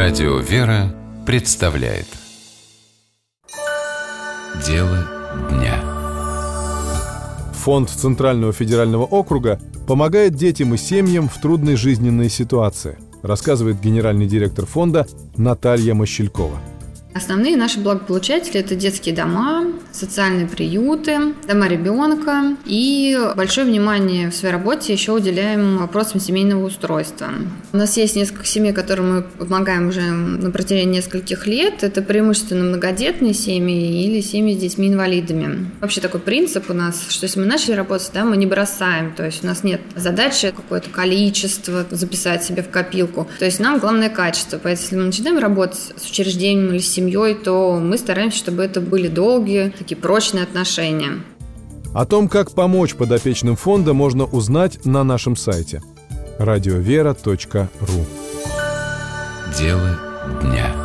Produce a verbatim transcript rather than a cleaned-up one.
Радио «Вера» представляет Дело дня. Фонд Центрального федерального округа помогает детям и семьям в трудной жизненной ситуации, рассказывает генеральный директор фонда Наталья Мощелькова. Основные наши благополучатели – это детские дома, социальные приюты, дома ребенка. И большое внимание в своей работе еще уделяем вопросам семейного устройства. У нас есть несколько семей, которым мы помогаем уже на протяжении нескольких лет. Это преимущественно многодетные семьи или семьи с детьми-инвалидами. Вообще такой принцип у нас, что если мы начали работать, да, мы не бросаем. То есть у нас нет задачи какое-то количество записать себе в копилку. То есть нам главное качество. Поэтому если мы начинаем работать с учреждением или с семьей, то мы стараемся, чтобы это были долгие, такие прочные отношения. О том, как помочь подопечным фонда, можно узнать на нашем сайте радиовера точка ру. Дело дня.